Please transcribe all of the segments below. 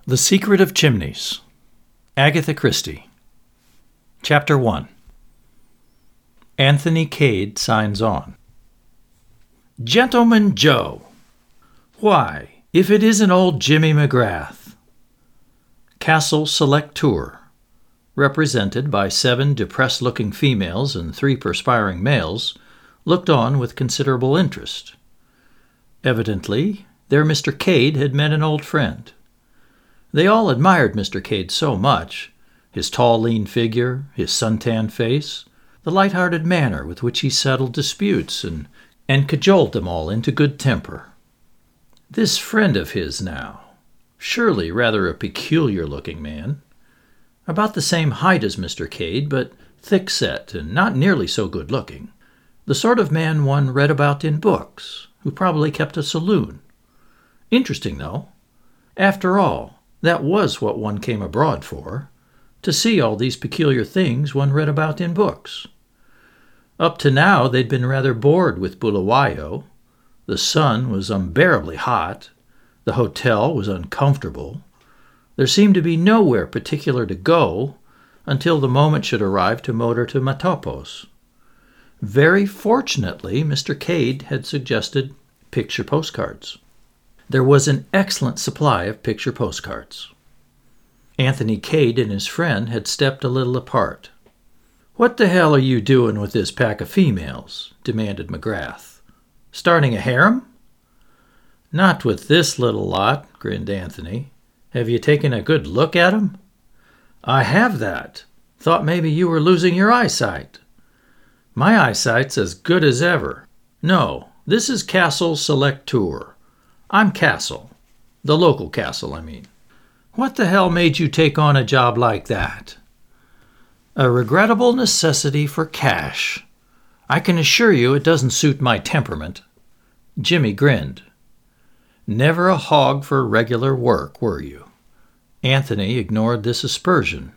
The Secret of Chimneys. Agatha Christie. Chapter 1. Anthony Cade signs on. Gentleman Joe. Why, if it isn't old Jimmy McGrath. Castle Select Tour. Represented by 7 depressed-looking females and 3 perspiring males, looked on with considerable interest. Evidently, their Mr. Cade had met an old friend. They all admired Mr. Cade so much, his tall, lean figure, his sun-tanned face, the light-hearted manner with which he settled disputes and cajoled them all into good temper. This friend of his now, surely rather a peculiar-looking man, about the same height as Mr. Cade, but thick-set and not nearly so good-looking, the sort of man one read about in books, who probably kept a saloon. Interesting, though. After all, that was what one came abroad for, to see all these peculiar things one read about in books. Up to now they'd been rather bored with Bulawayo. The sun was unbearably hot. The hotel was uncomfortable. There seemed to be nowhere particular to go until the moment should arrive to motor to Matopos. Very fortunately, Mr. Cade had suggested picture postcards. There was an excellent supply of picture postcards. Anthony Cade and his friend had stepped a little apart. "What the hell are you doing with this pack of females?" demanded McGrath. "Starting a harem?" "Not with this little lot," grinned Anthony. "Have you taken a good look at 'em?" "I have that. Thought maybe you were losing your eyesight." "My eyesight's as good as ever. No, this is Castle Select Tour. I'm Castle. The local Castle, I mean. What the hell made you take on a job like that?" "A regrettable necessity for cash. I can assure you it doesn't suit my temperament." Jimmy grinned. "Never a hog for regular work, were you?" Anthony ignored this aspersion.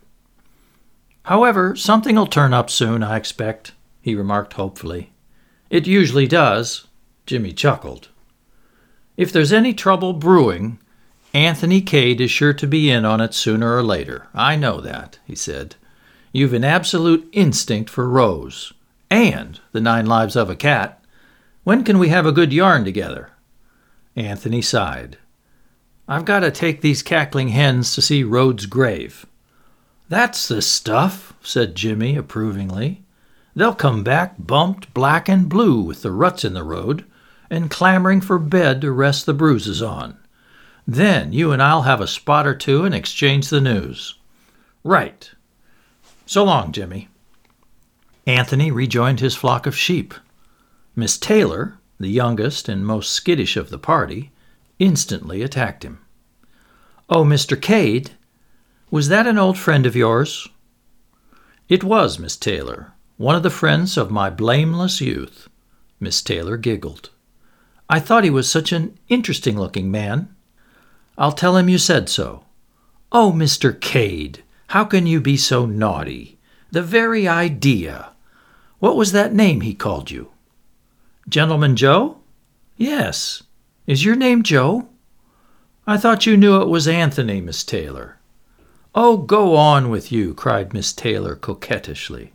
"However, something'll turn up soon, I expect," he remarked hopefully. "It usually does." Jimmy chuckled. "If there's any trouble brewing, Anthony Cade is sure to be in on it sooner or later. I know that," he said. "You've an absolute instinct for Rose. And the 9 Lives of a Cat. When can we have a good yarn together?" Anthony sighed. "I've got to take these cackling hens to see Rhodes' grave." "That's the stuff," said Jimmy approvingly. "They'll come back bumped black and blue with the ruts in the road, and clamoring for bed to rest the bruises on. Then you and I'll have a spot or two and exchange the news." "Right. So long, Jimmy." Anthony rejoined his flock of sheep. Miss Taylor, the youngest and most skittish of the party, instantly attacked him. "Oh, Mr. Cade, was that an old friend of yours?" "It was, Miss Taylor, one of the friends of my blameless youth." Miss Taylor giggled. "I thought he was such an interesting-looking man." "I'll tell him you said so." "Oh, Mr. Cade, how can you be so naughty? The very idea! What was that name he called you?" "Gentleman Joe?" "Yes. Is your name Joe?" "I thought you knew it was Anthony, Miss Taylor." "Oh, go on with you," cried Miss Taylor coquettishly.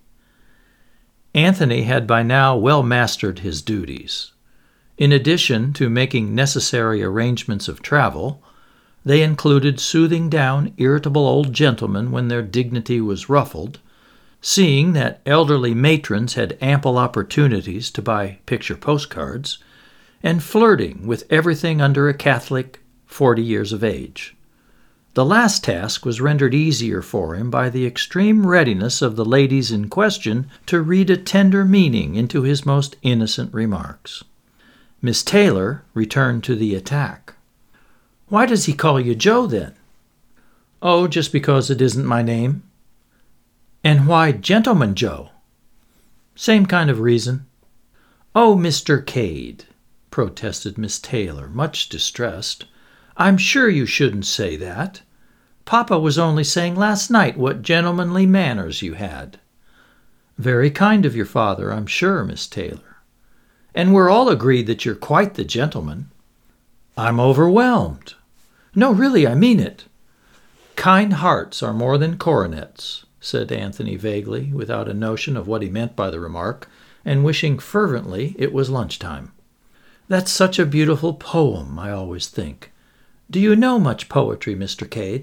Anthony had by now well mastered his duties. In addition to making necessary arrangements of travel, they included soothing down irritable old gentlemen when their dignity was ruffled, seeing that elderly matrons had ample opportunities to buy picture postcards, and flirting with everything under a Catholic 40 years of age. The last task was rendered easier for him by the extreme readiness of the ladies in question to read a tender meaning into his most innocent remarks. Miss Taylor returned to the attack. "Why does he call you Joe, then?" "Oh, just because it isn't my name." "And why Gentleman Joe?" "Same kind of reason." "Oh, Mr. Cade," protested Miss Taylor, much distressed. "I'm sure you shouldn't say that. Papa was only saying last night what gentlemanly manners you had." "Very kind of your father, I'm sure, Miss Taylor. And we're all agreed that you're quite the gentleman." "I'm overwhelmed." "No, really, I mean it. Kind hearts are more than coronets, said Anthony vaguely, without a notion of what he meant by the remark, and wishing fervently it was lunchtime. That's such a beautiful poem, I always think. Do you know much poetry, Mr. Cade?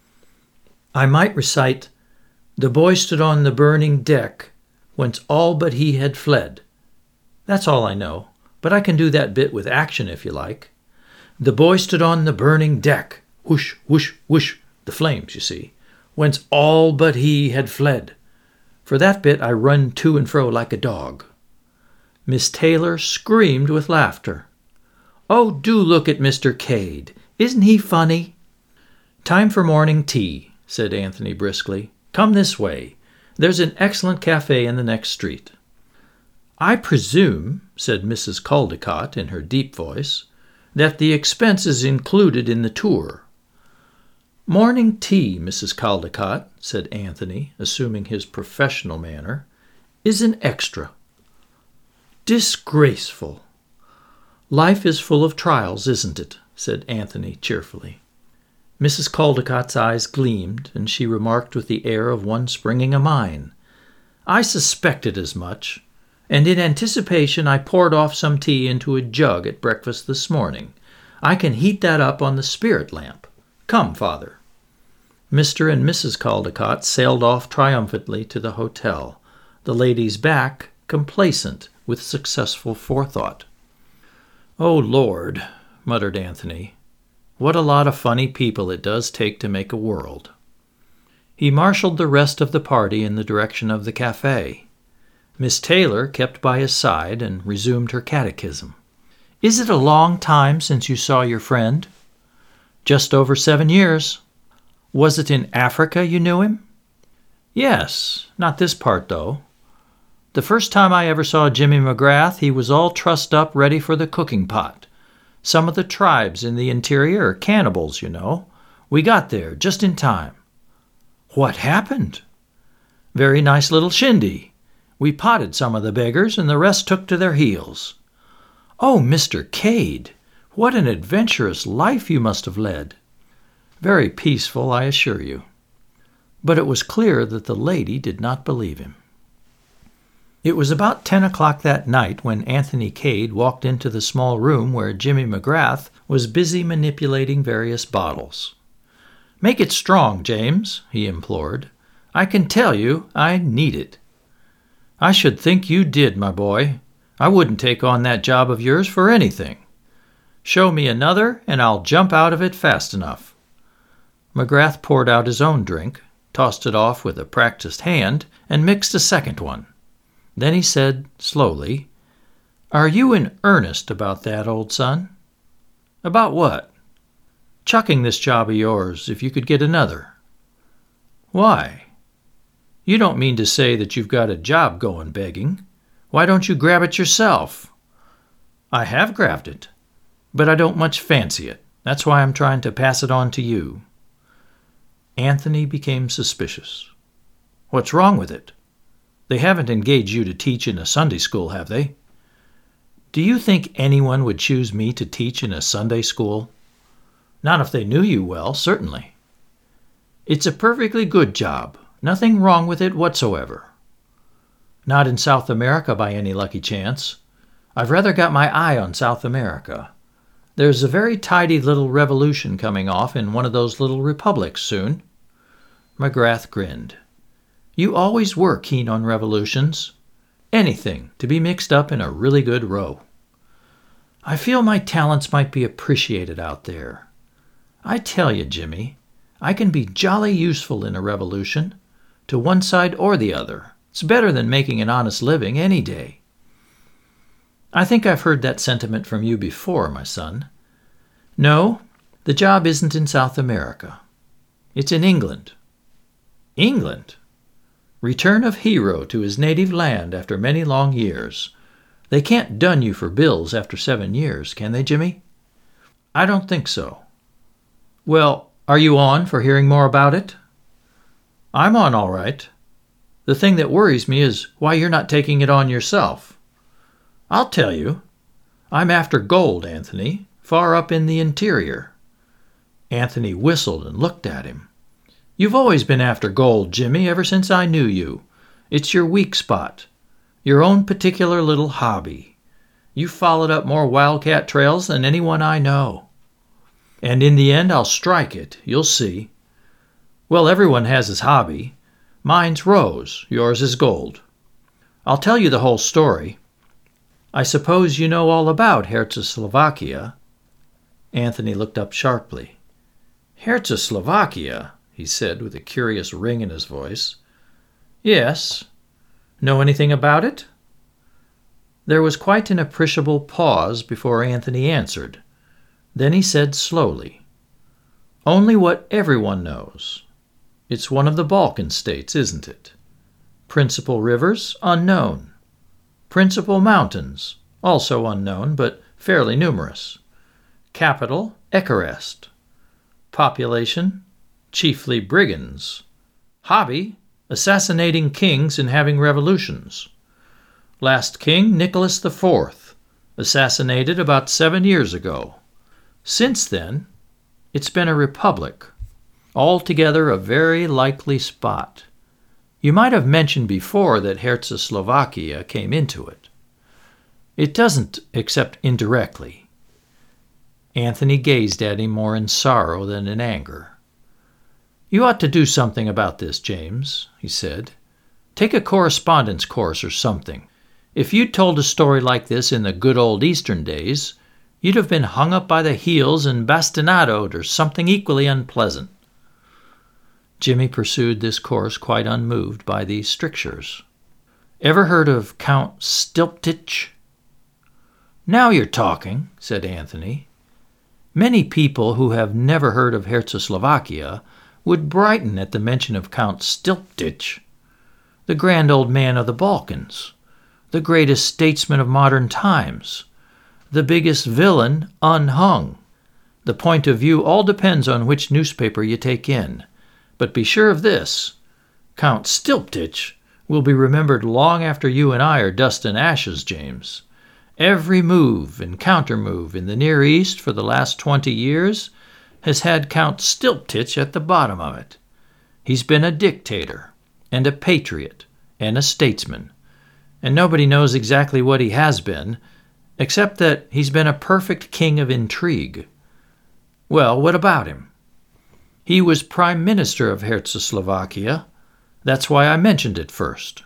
I might recite, "The boy stood on the burning deck, whence all but he had fled." That's all I know, but I can do that bit with action if you like. The boy stood on the burning deck, whoosh, whoosh, whoosh, the flames, you see, whence all but he had fled. For that bit I run to and fro like a dog. Miss Taylor screamed with laughter. "Oh, do look at Mr. Cade. Isn't he funny?" "Time for morning tea," said Anthony briskly. "Come this way. There's an excellent cafe in the next street." "I presume," said Mrs. Caldecott in her deep voice, "that the expense is included in the tour." "Morning tea, Mrs. Caldecott," said Anthony, assuming his professional manner, "is an extra." "Disgraceful!" "Life is full of trials, isn't it?" said Anthony cheerfully. Mrs. Caldecott's eyes gleamed, and she remarked with the air of one springing a mine, "I suspected as much, and in anticipation I poured off some tea into a jug at breakfast this morning. I can heat that up on the spirit lamp. Come, Father." Mr. and Mrs. Caldecott sailed off triumphantly to the hotel, the ladies back, complacent with successful forethought. "Oh, Lord," muttered Anthony, "what a lot of funny people it does take to make a world." He marshaled the rest of the party in the direction of the cafe. Miss Taylor kept by his side and resumed her catechism. "Is it a long time since you saw your friend?" "Just over 7 years." "Was it in Africa you knew him?" "Yes, not this part, though. The first time I ever saw Jimmy McGrath, he was all trussed up ready for the cooking pot. Some of the tribes in the interior are cannibals, you know. We got there just in time." "What happened?" "Very nice little shindy. We potted some of the beggars, and the rest took to their heels." "Oh, Mr. Cade, what an adventurous life you must have led." "Very peaceful, I assure you." But it was clear that the lady did not believe him. It was about 10 o'clock that night when Anthony Cade walked into the small room where Jimmy McGrath was busy manipulating various bottles. "Make it strong, James," he implored. "I can tell you I need it." "I should think you did, my boy. I wouldn't take on that job of yours for anything. Show me another, and I'll jump out of it fast enough." McGrath poured out his own drink, tossed it off with a practiced hand, and mixed a second one. Then he said, slowly, "Are you in earnest about that, old son?" "About what?" "Chucking this job of yours, if you could get another." "Why? You don't mean to say that you've got a job going begging. Why don't you grab it yourself?" "I have grabbed it, but I don't much fancy it. That's why I'm trying to pass it on to you." Anthony became suspicious. "What's wrong with it? They haven't engaged you to teach in a Sunday school, have they?" "Do you think anyone would choose me to teach in a Sunday school?" "Not if they knew you well, certainly." "It's a perfectly good job. Nothing wrong with it whatsoever." "Not in South America by any lucky chance. I've rather got my eye on South America. There's a very tidy little revolution coming off in one of those little republics soon." McGrath grinned. "You always were keen on revolutions. Anything to be mixed up in a really good row." "I feel my talents might be appreciated out there. I tell you, Jimmy, I can be jolly useful in a revolution, to one side or the other. It's better than making an honest living any day." "I think I've heard that sentiment from you before, my son. No, the job isn't in South America. It's in England." "England?" "Return of hero to his native land after many long years. They can't dun you for bills after 7 years, can they, Jimmy?" "I don't think so." "Well, are you on for hearing more about it?" "I'm on all right. The thing that worries me is why you're not taking it on yourself." "I'll tell you. I'm after gold, Anthony, far up in the interior." Anthony whistled and looked at him. You've always been after gold, Jimmy, ever since I knew you. It's your weak spot, your own particular little hobby. You've followed up more wildcat trails than anyone I know. And in the end, I'll strike it. You'll see. Well, everyone has his hobby. Mine's rose. Yours is gold. I'll tell you the whole story. I suppose you know all about Czechoslovakia. Anthony looked up sharply. Czechoslovakia, he said with a curious ring in his voice. Yes. Know anything about it? There was quite an appreciable pause before Anthony answered. Then he said slowly, Only what everyone knows. It's one of the Balkan states, isn't it? Principal rivers, unknown. Principal mountains, also unknown, but fairly numerous. Capital, Bucharest. Population, chiefly brigands. Hobby, assassinating kings and having revolutions. Last king, Nicholas IV, assassinated about 7 years ago. Since then, it's been a republic. Altogether a very likely spot. You might have mentioned before that Czechoslovakia came into it. It doesn't, except indirectly. Anthony gazed at him more in sorrow than in anger. You ought to do something about this, James, he said. Take a correspondence course or something. If you'd told a story like this in the good old Eastern days, you'd have been hung up by the heels and bastinadoed or something equally unpleasant. Jimmy pursued this course quite unmoved by these strictures. Ever heard of Count Stilptich? Now you're talking, said Anthony. Many people who have never heard of Czechoslovakia would brighten at the mention of Count Stilptich, the grand old man of the Balkans, the greatest statesman of modern times, the biggest villain unhung. The point of view all depends on which newspaper you take in. But be sure of this, Count Stilptich will be remembered long after you and I are dust and ashes, James. Every move and counter-move in the Near East for the last 20 years has had Count Stilptich at the bottom of it. He's been a dictator and a patriot and a statesman, and nobody knows exactly what he has been, except that he's been a perfect king of intrigue. Well, what about him? He was Prime Minister of Czechoslovakia. That's why I mentioned it first.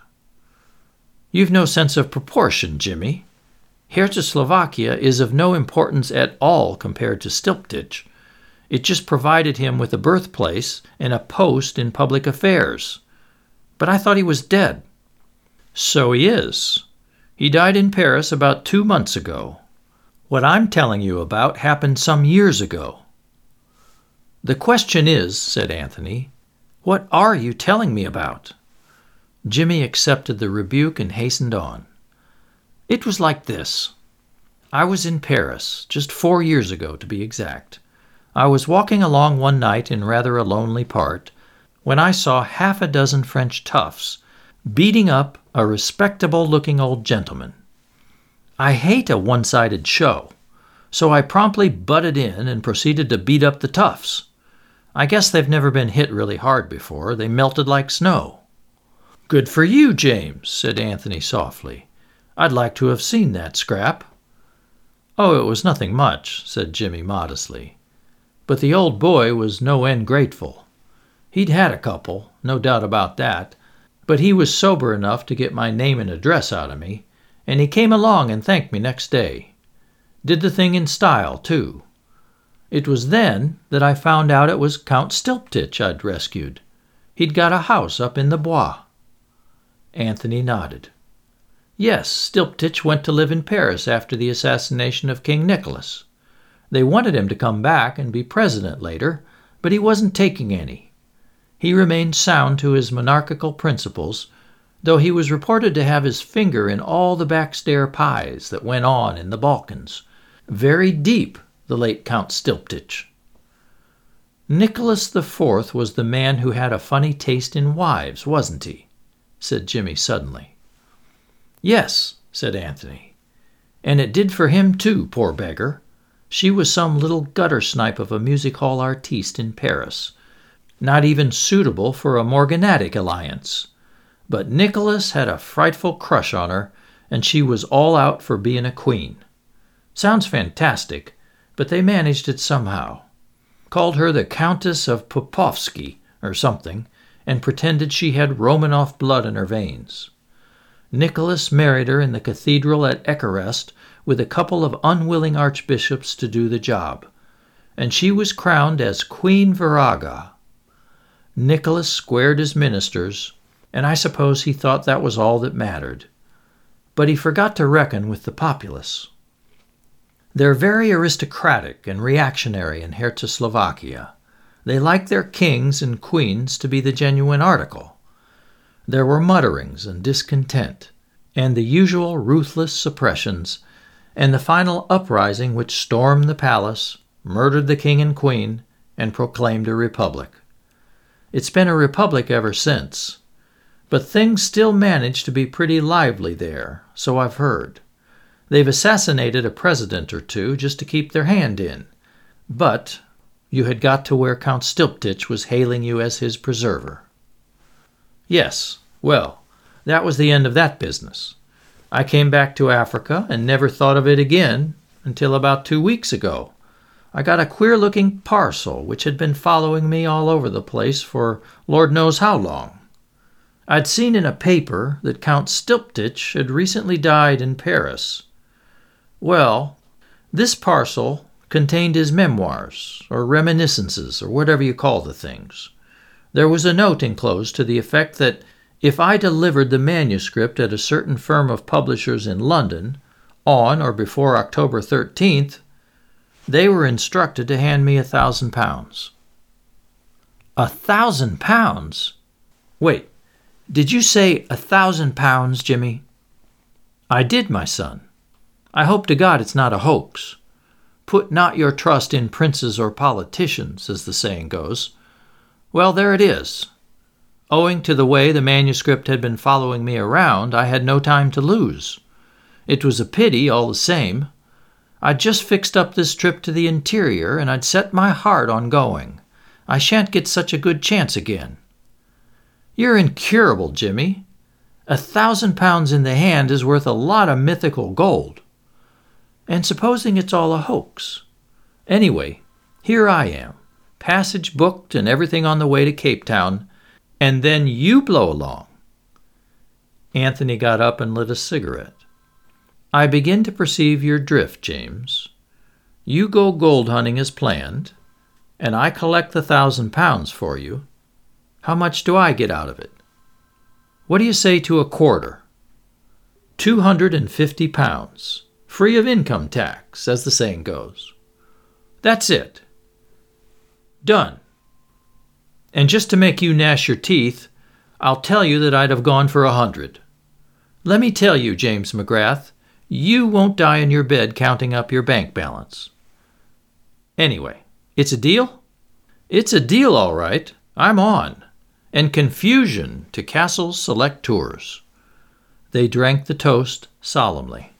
You've no sense of proportion, Jimmy. Czechoslovakia is of no importance at all compared to Stilptich. It just provided him with a birthplace and a post in public affairs. But I thought he was dead. So he is. He died in Paris about 2 months ago. What I'm telling you about happened some years ago. The question is, said Anthony, what are you telling me about? Jimmy accepted the rebuke and hastened on. It was like this. I was in Paris, just 4 years ago to be exact. I was walking along one night in rather a lonely part when I saw 6 French toughs beating up a respectable-looking old gentleman. I hate a one-sided show, so I promptly butted in and proceeded to beat up the toughs. I guess they've never been hit really hard before. They melted like snow. Good for you, James, said Anthony softly. I'd like to have seen that scrap. Oh, it was nothing much, said Jimmy modestly. But the old boy was no end grateful. He'd had a couple, no doubt about that, but he was sober enough to get my name and address out of me, and he came along and thanked me next day. Did the thing in style, too. It was then that I found out it was Count Stilptich I'd rescued. He'd got a house up in the Bois. Anthony nodded. Yes, Stilptich went to live in Paris after the assassination of King Nicholas. They wanted him to come back and be president later, but he wasn't taking any. He remained sound to his monarchical principles, though he was reported to have his finger in all the backstair pies that went on in the Balkans. Very deep, the late Count Stilptich. Nicholas IV was the man who had a funny taste in wives, wasn't he? Said Jimmy suddenly. Yes, said Anthony. And it did for him too, poor beggar. She was some little gutter snipe of a music hall artiste in Paris. not even suitable for a morganatic alliance. But Nicholas had a frightful crush on her, and she was all out for being a queen. Sounds fantastic, but they managed it somehow. Called her the Countess of Popovsky or something, and pretended she had Romanov blood in her veins. Nicholas married her in the cathedral at Ekarest with a couple of unwilling archbishops to do the job, and she was crowned as Queen Viraga. Nicholas squared his ministers, and I suppose he thought that was all that mattered. But he forgot to reckon with the populace. They're very aristocratic and reactionary in Czechoslovakia. They like their kings and queens to be the genuine article. There were mutterings and discontent, and the usual ruthless suppressions, and the final uprising which stormed the palace, murdered the king and queen, and proclaimed a republic. It's been a republic ever since, but things still manage to be pretty lively there, so I've heard. They've assassinated a president or two just to keep their hand in, but you had got to where Count Stilptich was hailing you as his preserver. Yes, well, that was the end of that business. I came back to Africa and never thought of it again until about 2 weeks ago. I got a queer-looking parcel which had been following me all over the place for Lord knows how long. I'd seen in a paper that Count Stilptich had recently died in Paris. Well, this parcel contained his memoirs, or reminiscences, or whatever you call the things. There was a note enclosed to the effect that if I delivered the manuscript at a certain firm of publishers in London on or before October 13th, they were instructed to hand me £1,000. £1,000? Wait, did you say £1,000, Jimmy? I did, my son. I hope to God it's not a hoax. Put not your trust in princes or politicians, as the saying goes. Well, there it is. Owing to the way the manuscript had been following me around, I had no time to lose. It was a pity, all the same. I'd just fixed up this trip to the interior, and I'd set my heart on going. I shan't get such a good chance again. You're incurable, Jimmy. £1,000 in the hand is worth a lot of mythical gold. And supposing it's all a hoax? Anyway, here I am, passage booked and everything on the way to Cape Town, and then you blow along. Anthony got up and lit a cigarette. I begin to perceive your drift, James. You go gold hunting as planned, and I collect the £1,000 for you. How much do I get out of it? What do you say to a quarter? £250, free of income tax, as the saying goes. That's it. Done. And just to make you gnash your teeth, I'll tell you that I'd have gone for 100. Let me tell you, James McGrath, you won't die in your bed counting up your bank balance. Anyway, it's a deal? It's a deal, all right. I'm on. And confusion to Castle Select Tours. They drank the toast solemnly.